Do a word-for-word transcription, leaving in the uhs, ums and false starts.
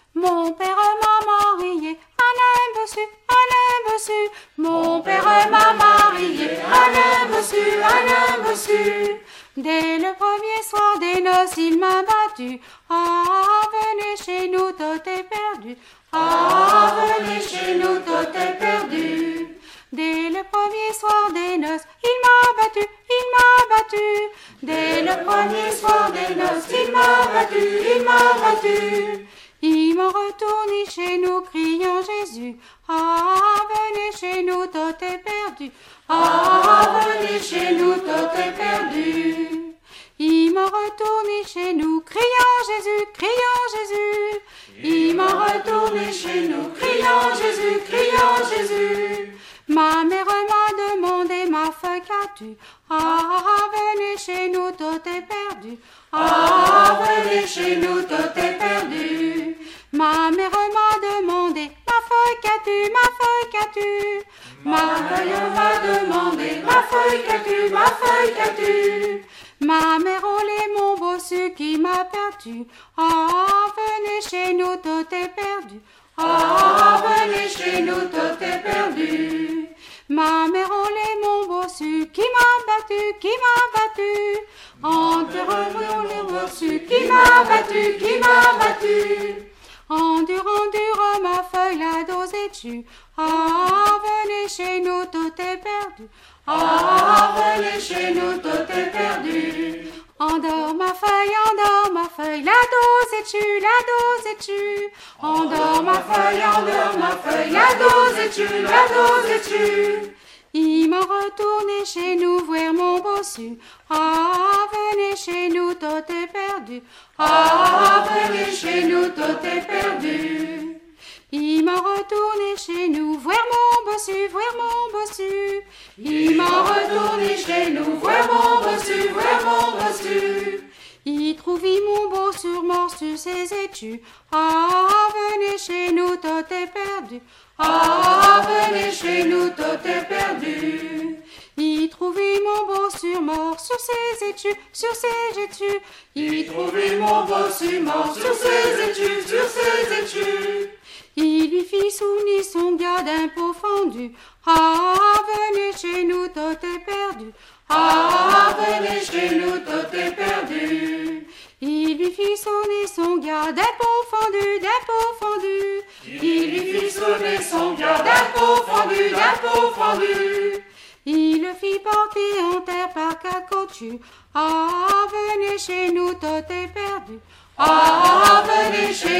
Mon père m'a marié, un bossu, un bossu. Mon père m'a marié, un bossu, un bossu. Dès le premier soir des noces, il m'a battu. Ah, venez chez nous, tout est perdu. Ah, venez chez nous, tout est perdu. Dès le premier soir des noces, il m'a battu, il m'a battu. Dès le premier soir des noces, il m'a battu, il m'a battu. Il m'a retourné chez nous, criant Jésus. Ah, venez chez nous, tout est perdu. Ah, venez chez nous, tout est perdu. Il m'a retourné chez nous, criant Jésus, criant Jésus. Il m'a retourné chez nous, criant Jésus, criant Jésus. Ma mère m'a demandé, ma fille, qu'as-tu? Ah, venez chez nous, tout est perdu. Ah, venez chez nous, tout est perdu. Ma mère m'a demandé, ma fille, qu'as-tu, ma fille, qu'as-tu? Ma mère m'a demandé, ma fille, qu'as-tu, ma fille, qu'as-tu? Ma mère olé mon bossu qui m'a perdu. Ah, venez chez nous, tout est perdu. Ah, venez chez nous, tout est perdu. Ma mère olé mon bossu qui m'a battu, qui m'a battu. Enterrons le bossu qui m'a battu, qui m'a battu. Endure, endure ma feuille, la dose est tue. Ah, venez chez nous, tout est perdu. Ah, venez chez nous, tout est perdu. Endors ma feuille, endors ma feuille, la dose est tue, la dose est tue. Endors ma feuille, endors ma feuille, la dose est tue, la dose est tue. Il m'a retourné chez nous voir mon bossu. Ah, venez chez nous, tout est perdu. Ah, venez chez nous, tout est perdu. Il m'a retourné chez nous voir mon bossu, voir mon bossu. Il m'a retourné chez nous voir mon bossu, voir mon bossu. Il trouve mon bossu mort sur ses étus. Ah, venez chez nous, tout est perdu. Ah, venez chez nous, tout est perdu. Il trouve mon bossu mort sur ses étus, sur ses étus. Il trouve mon bossu mort sur ses étus, sur ses étus. Il lui fit souvenir son gars d'un pot fendu. Ah, venez chez nous, tout est perdu. Ah, venez chez nous, tout est perdu. Il lui fit sonner son gars d'un pot fendu, d'un pot fendu. Il lui fit sonner son gars d'un pot fendu, d'un pot fendu. Il le fit porter en terre par cacotu. Ah, venez chez nous, tout est perdu. Ah, venez chez